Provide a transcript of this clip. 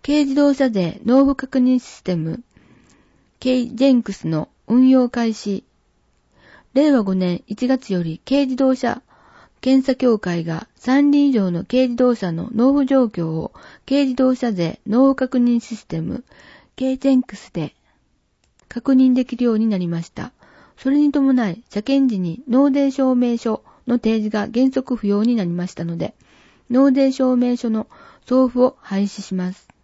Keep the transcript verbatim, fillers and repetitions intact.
軽自動車税納付確認システム ケイジェンクス の運用開始。れいわごねんいちがつより軽自動車検査協会がさんりん以上の軽自動車の納付状況を軽自動車税納付確認システム ケイジェンクス で確認できるようになりました。それに伴い車検時に納税証明書の提示が原則不要になりましたので、納税証明書の送付を廃止します。